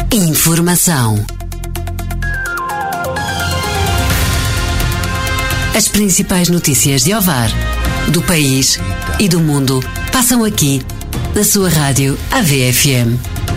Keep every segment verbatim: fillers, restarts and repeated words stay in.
Informação. As principais notícias de Ovar, do país e do mundo passam aqui na sua rádio A V F M.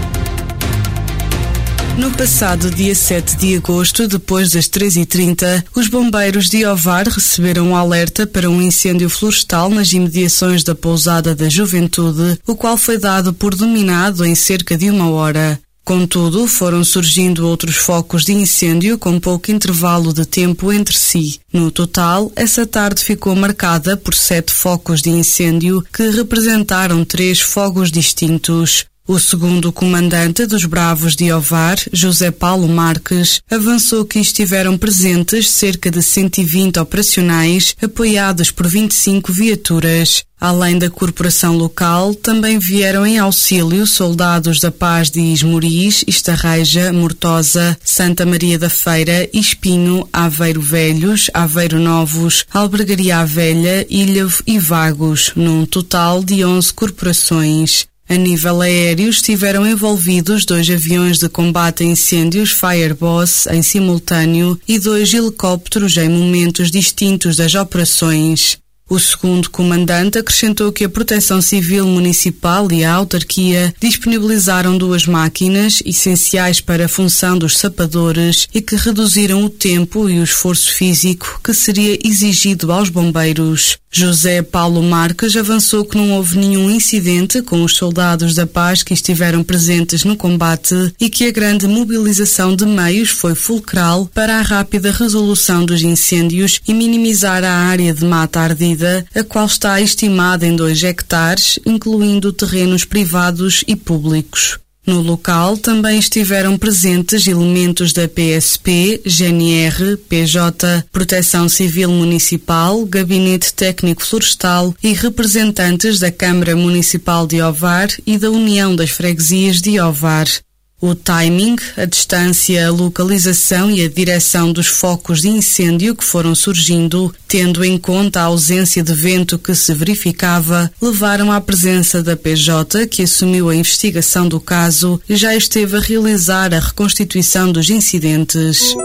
No passado dia sete de agosto, depois das três e trinta, os bombeiros de Ovar receberam um alerta para um incêndio florestal nas imediações da Pousada da Juventude, o qual foi dado por dominado em cerca de uma hora. Contudo, foram surgindo outros focos de incêndio com pouco intervalo de tempo entre si. No total, essa tarde ficou marcada por sete focos de incêndio que representaram três fogos distintos. O segundo comandante dos Bravos de Ovar, José Paulo Marques, avançou que estiveram presentes cerca de cento e vinte operacionais, apoiados por vinte e cinco viaturas. Além da corporação local, também vieram em auxílio soldados da Paz de Esmoriz, Estarreja, Mortosa, Santa Maria da Feira, Espinho, Aveiro Velhos, Aveiro Novos, Albergaria à Velha, Ilhavo e Vagos, num total de onze corporações. A nível aéreo estiveram envolvidos dois aviões de combate a incêndios Fireboss em simultâneo e dois helicópteros em momentos distintos das operações. O segundo comandante acrescentou que a Proteção Civil Municipal e a autarquia disponibilizaram duas máquinas essenciais para a função dos sapadores e que reduziram o tempo e o esforço físico que seria exigido aos bombeiros. José Paulo Marques avançou que não houve nenhum incidente com os soldados da paz que estiveram presentes no combate e que a grande mobilização de meios foi fulcral para a rápida resolução dos incêndios e minimizar a área de mata ardida, a qual está estimada em dois hectares, incluindo terrenos privados e públicos. No local também estiveram presentes elementos da P S P, G N R, P J, Proteção Civil Municipal, Gabinete Técnico Florestal e representantes da Câmara Municipal de Ovar e da União das Freguesias de Ovar. O timing, a distância, a localização e a direção dos focos de incêndio que foram surgindo, tendo em conta a ausência de vento que se verificava, levaram à presença da P J, que assumiu a investigação do caso e já esteve a realizar a reconstituição dos incidentes.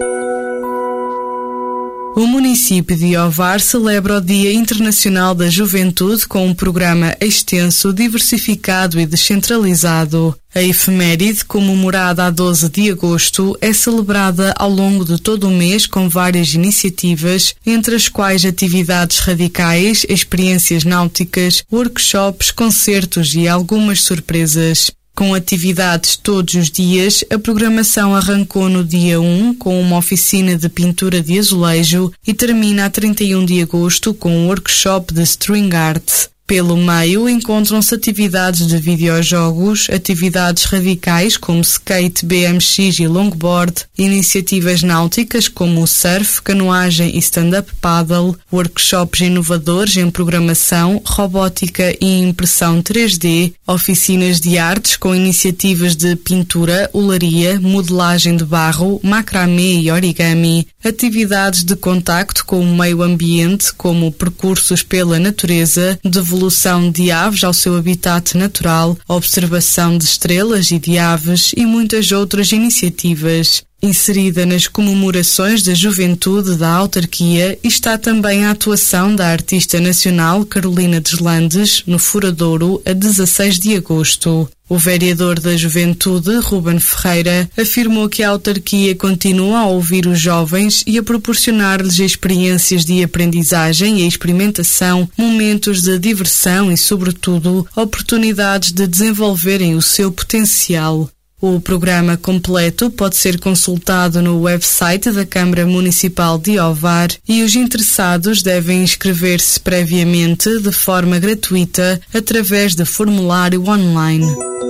O município de Ovar celebra o Dia Internacional da Juventude com um programa extenso, diversificado e descentralizado. A efeméride, comemorada a doze de agosto, é celebrada ao longo de todo o mês com várias iniciativas, entre as quais atividades radicais, experiências náuticas, workshops, concertos e algumas surpresas. Com atividades todos os dias, a programação arrancou no dia um com uma oficina de pintura de azulejo e termina a trinta e um de agosto com um workshop de string art. Pelo meio, encontram-se atividades de videojogos, atividades radicais como skate, B M X e longboard, iniciativas náuticas como o surf, canoagem e stand-up paddle, workshops inovadores em programação, robótica e impressão três D, oficinas de artes com iniciativas de pintura, olaria, modelagem de barro, macramê e origami, atividades de contacto com o meio ambiente como percursos pela natureza, devolução de aves ao seu habitat natural, observação de estrelas e de aves e muitas outras iniciativas. Inserida nas comemorações da juventude da autarquia está também a atuação da artista nacional Carolina Deslandes no Furadouro a dezasseis de agosto. O vereador da Juventude, Ruben Ferreira, afirmou que a autarquia continua a ouvir os jovens e a proporcionar-lhes experiências de aprendizagem e experimentação, momentos de diversão e, sobretudo, oportunidades de desenvolverem o seu potencial. O programa completo pode ser consultado no website da Câmara Municipal de Ovar e os interessados devem inscrever-se previamente de forma gratuita através de formulário online.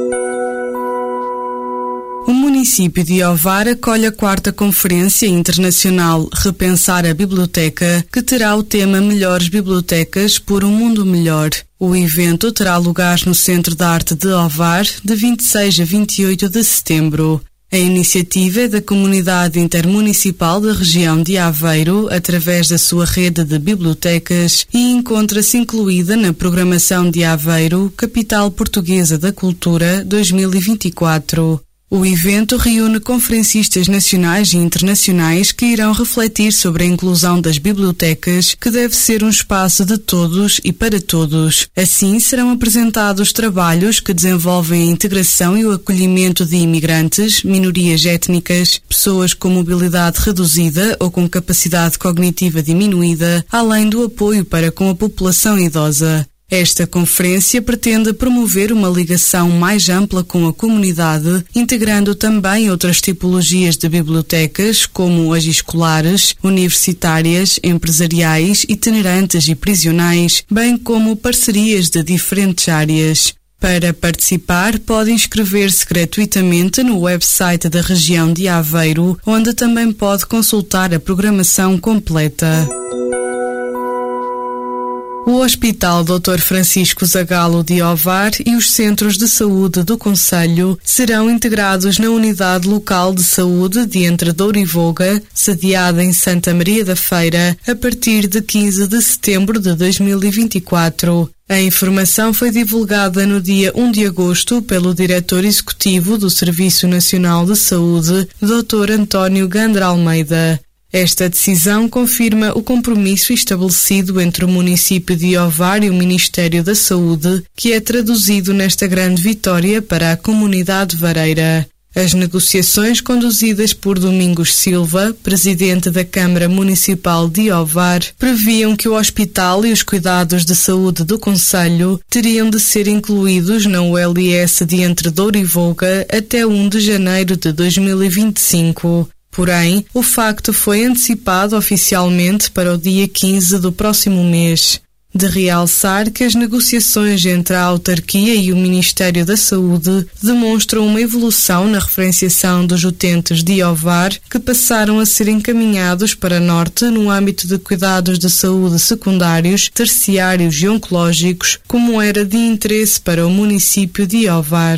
O município de Ovar acolhe a quarta Conferência Internacional Repensar a Biblioteca, que terá o tema Melhores Bibliotecas por um Mundo Melhor. O evento terá lugar no Centro de Arte de Ovar, de vinte e seis a vinte e oito de setembro. A iniciativa é da Comunidade Intermunicipal da Região de Aveiro, através da sua rede de bibliotecas, e encontra-se incluída na programação de Aveiro, Capital Portuguesa da Cultura dois mil e vinte e quatro. O evento reúne conferencistas nacionais e internacionais que irão refletir sobre a inclusão das bibliotecas, que deve ser um espaço de todos e para todos. Assim, serão apresentados trabalhos que desenvolvem a integração e o acolhimento de imigrantes, minorias étnicas, pessoas com mobilidade reduzida ou com capacidade cognitiva diminuída, além do apoio para com a população idosa. Esta conferência pretende promover uma ligação mais ampla com a comunidade, integrando também outras tipologias de bibliotecas, como as escolares, universitárias, empresariais, itinerantes e prisionais, bem como parcerias de diferentes áreas. Para participar, pode inscrever-se gratuitamente no website da região de Aveiro, onde também pode consultar a programação completa. O Hospital doutor Francisco Zagalo de Ovar e os Centros de Saúde do Concelho serão integrados na Unidade Local de Saúde de Entredouro e Voga, sediada em Santa Maria da Feira, a partir de quinze de setembro de dois mil e vinte e quatro. A informação foi divulgada no dia um de agosto pelo Diretor Executivo do Serviço Nacional de Saúde, doutor António Gandra Almeida. Esta decisão confirma o compromisso estabelecido entre o município de Ovar e o Ministério da Saúde, que é traduzido nesta grande vitória para a comunidade vareira. As negociações conduzidas por Domingos Silva, presidente da Câmara Municipal de Ovar, previam que o hospital e os cuidados de saúde do concelho teriam de ser incluídos na U L S de Entredouro e Voga até um de janeiro de dois mil e vinte e cinco. Porém, o facto foi antecipado oficialmente para o dia quinze do próximo mês. De realçar que as negociações entre a autarquia e o Ministério da Saúde demonstram uma evolução na referenciação dos utentes de Ovar, que passaram a ser encaminhados para norte no âmbito de cuidados de saúde secundários, terciários e oncológicos, como era de interesse para o município de Ovar.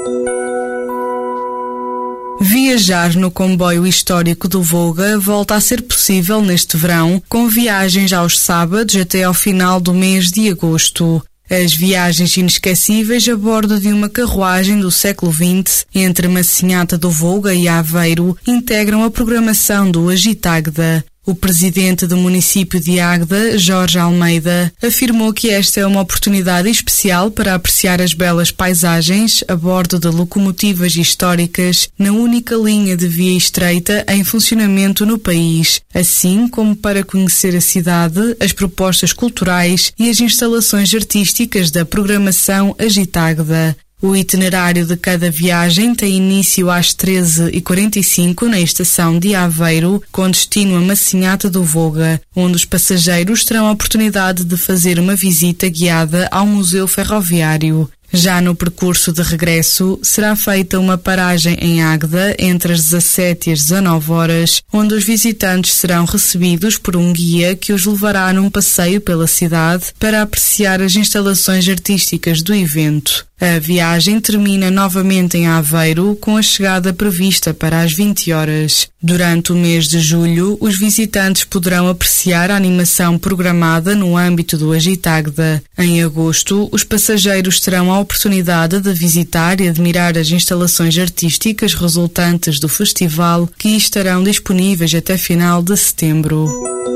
Viajar no comboio histórico do Voga volta a ser possível neste verão, com viagens aos sábados até ao final do mês de agosto. As viagens inesquecíveis a bordo de uma carruagem do século vinte entre Massinhata do Voga e Aveiro integram a programação do Agitagda. O presidente do município de Águeda, Jorge Almeida, afirmou que esta é uma oportunidade especial para apreciar as belas paisagens a bordo de locomotivas históricas na única linha de via estreita em funcionamento no país, assim como para conhecer a cidade, as propostas culturais e as instalações artísticas da programação Agitagda. O itinerário de cada viagem tem início às treze e quarenta e cinco na estação de Aveiro, com destino a Massinhata do Voga, onde os passageiros terão a oportunidade de fazer uma visita guiada ao Museu Ferroviário. Já no percurso de regresso, será feita uma paragem em Águeda entre as dezassete e as dezanove horas, onde os visitantes serão recebidos por um guia que os levará num passeio pela cidade para apreciar as instalações artísticas do evento. A viagem termina novamente em Aveiro, com a chegada prevista para as vinte horas. Durante o mês de julho, os visitantes poderão apreciar a animação programada no âmbito do Agitagda. Em agosto, os passageiros terão a oportunidade de visitar e admirar as instalações artísticas resultantes do festival, que estarão disponíveis até final de setembro.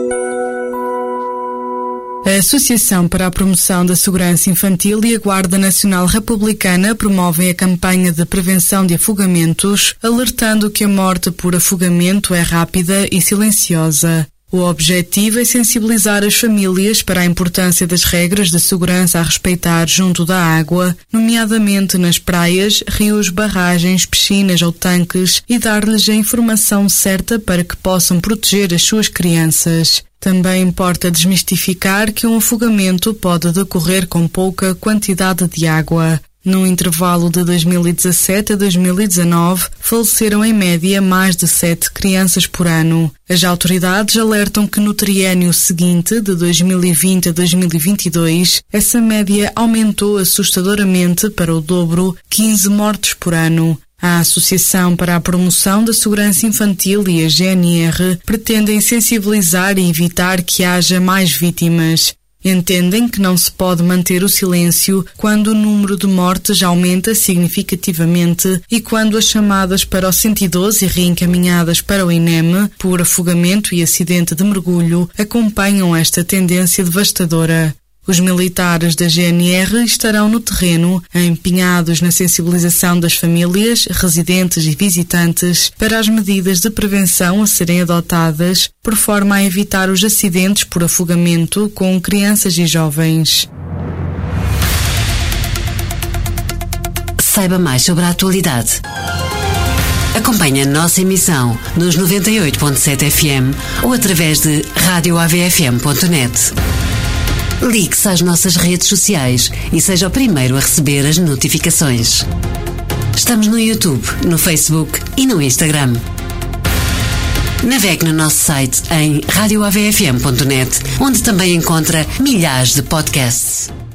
A Associação para a Promoção da Segurança Infantil e a Guarda Nacional Republicana promovem a campanha de prevenção de afogamentos, alertando que a morte por afogamento é rápida e silenciosa. O objetivo é sensibilizar as famílias para a importância das regras de segurança a respeitar junto da água, nomeadamente nas praias, rios, barragens, piscinas ou tanques, e dar-lhes a informação certa para que possam proteger as suas crianças. Também importa desmistificar que um afogamento pode decorrer com pouca quantidade de água. No intervalo de dois mil e dezassete a dois mil e dezanove, faleceram em média mais de sete crianças por ano. As autoridades alertam que no triênio seguinte, de dois mil e vinte a dois mil e vinte e dois, essa média aumentou assustadoramente para o dobro, quinze mortes por ano. A Associação para a Promoção da Segurança Infantil e a G N R pretendem sensibilizar e evitar que haja mais vítimas. Entendem que não se pode manter o silêncio quando o número de mortes aumenta significativamente e quando as chamadas para o cento e doze e reencaminhadas para o INEM por afogamento e acidente de mergulho acompanham esta tendência devastadora. Os militares da G N R estarão no terreno, empenhados na sensibilização das famílias, residentes e visitantes para as medidas de prevenção a serem adotadas, por forma a evitar os acidentes por afogamento com crianças e jovens. Saiba mais sobre a atualidade. Acompanhe a nossa emissão nos noventa e oito ponto sete F M ou através de rádio A V F M ponto net. Ligue-se às nossas redes sociais e seja o primeiro a receber as notificações. Estamos no YouTube, no Facebook e no Instagram. Navegue no nosso site em rádio A V F M ponto net, onde também encontra milhares de podcasts.